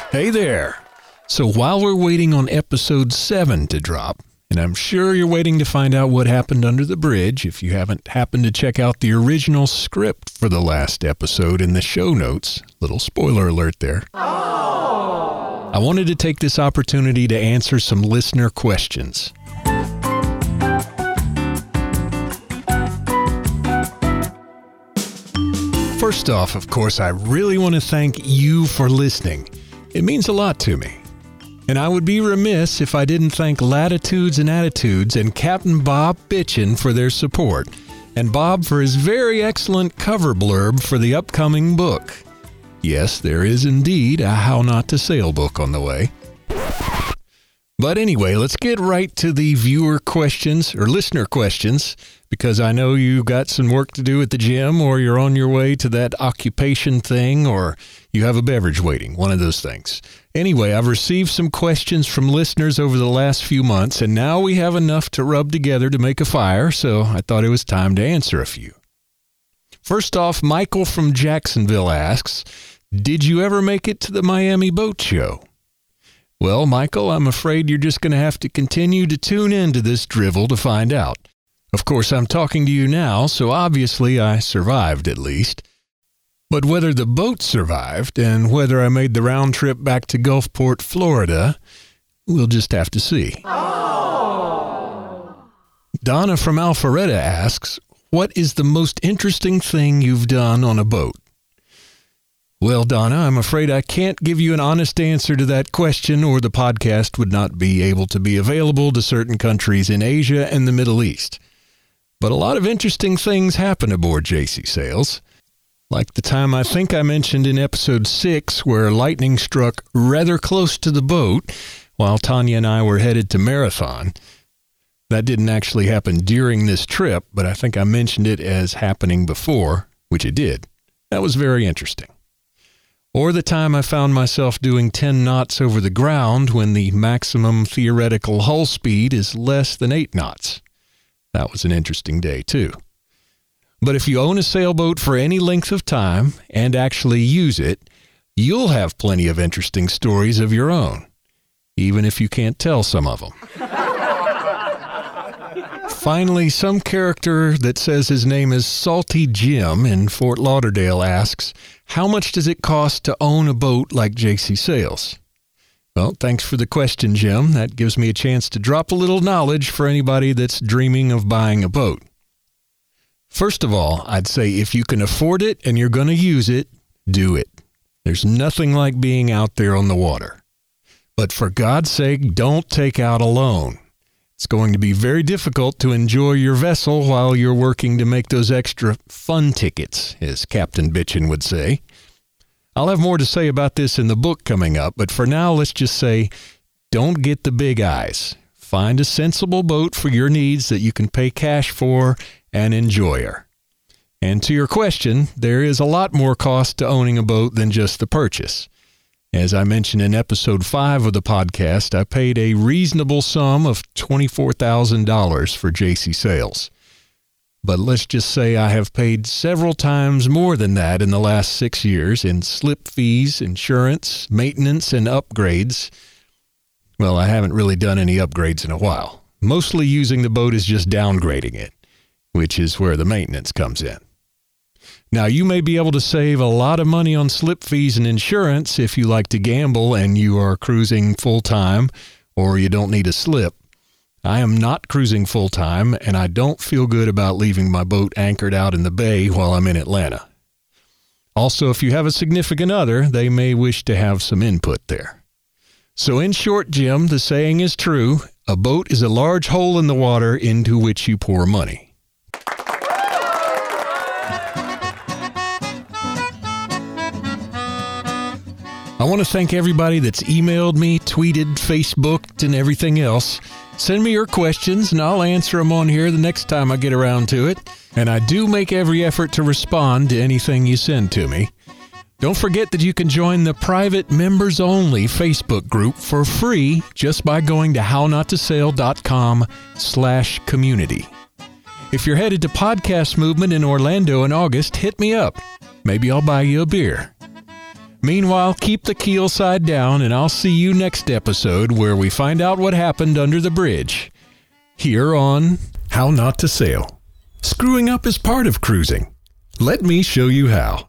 Hey there. So while we're waiting on episode 7 to drop, and I'm sure you're waiting to find out what happened under the bridge if you haven't happened to check out the original script for the last episode in the show notes, little spoiler alert there. I wanted to take this opportunity to answer some listener questions. First off, of course, I really want to thank you for listening. It means a lot to me. And I would be remiss if I didn't thank Latitudes and Attitudes and Captain Bob Bitchin for their support, and Bob for his very excellent cover blurb for the upcoming book. Yes, there is indeed a How Not to Sail book on the way. But anyway, let's get right to the viewer questions, or listener questions, because I know you got some work to do at the gym, or you're on your way to that occupation thing, or you have a beverage waiting, one of those things. Anyway, I've received some questions from listeners over the last few months, and now we have enough to rub together to make a fire, so I thought it was time to answer a few. First off, Michael from Jacksonville asks, did you ever make it to the Miami Boat Show? Well, Michael, I'm afraid you're just going to have to continue to tune into this drivel to find out. Of course, I'm talking to you now, so obviously I survived at least. But whether the boat survived and whether I made the round trip back to Gulfport, Florida, we'll just have to see. Oh. Donna from Alpharetta asks, what is the most interesting thing you've done on a boat? Well, Donna, I'm afraid I can't give you an honest answer to that question, or the podcast would not be able to be available to certain countries in Asia and the Middle East. But a lot of interesting things happen aboard JC Sails. Like the time I think I mentioned in episode 6 where lightning struck rather close to the boat while Tanya and I were headed to Marathon. That didn't actually happen during this trip, but I think I mentioned it as happening before, which it did. That was very interesting. Or the time I found myself doing 10 knots over the ground when the maximum theoretical hull speed is less than 8 knots. That was an interesting day, too. But if you own a sailboat for any length of time and actually use it, you'll have plenty of interesting stories of your own, even if you can't tell some of them. Finally, some character that says his name is Salty Jim in Fort Lauderdale asks, how much does it cost to own a boat like JC Sails? Well, thanks for the question, Jim. That gives me a chance to drop a little knowledge for anybody that's dreaming of buying a boat. First of all, I'd say if you can afford it and you're going to use it, do it. There's nothing like being out there on the water. But for God's sake, don't take out a loan. It's going to be very difficult to enjoy your vessel while you're working to make those extra fun tickets, as Captain Bitchin would say. I'll have more to say about this in the book coming up, but for now, let's just say, don't get the big eyes. Find a sensible boat for your needs that you can pay cash for and enjoy her. And to your question, there is a lot more cost to owning a boat than just the purchase. As I mentioned in episode 5 of the podcast, I paid a reasonable sum of $24,000 for JC Sails. But let's just say I have paid several times more than that in the last 6 years in slip fees, insurance, maintenance, and upgrades. Well, I haven't really done any upgrades in a while. Mostly using the boat is just downgrading it, which is where the maintenance comes in. Now, you may be able to save a lot of money on slip fees and insurance if you like to gamble and you are cruising full-time or you don't need a slip. I am not cruising full-time, and I don't feel good about leaving my boat anchored out in the bay while I'm in Atlanta. Also, if you have a significant other, they may wish to have some input there. So in short, Jim, the saying is true. A boat is a large hole in the water into which you pour money. I want to thank everybody that's emailed me, tweeted, Facebooked, and everything else. Send me your questions, and I'll answer them on here the next time I get around to it. And I do make every effort to respond to anything you send to me. Don't forget that you can join the private members-only Facebook group for free just by going to hownotosail.com/community. If you're headed to Podcast Movement in Orlando in August, hit me up. Maybe I'll buy you a beer. Meanwhile, keep the keel side down, and I'll see you next episode where we find out what happened under the bridge. Here on How Not to Sail. Screwing up is part of cruising. Let me show you how.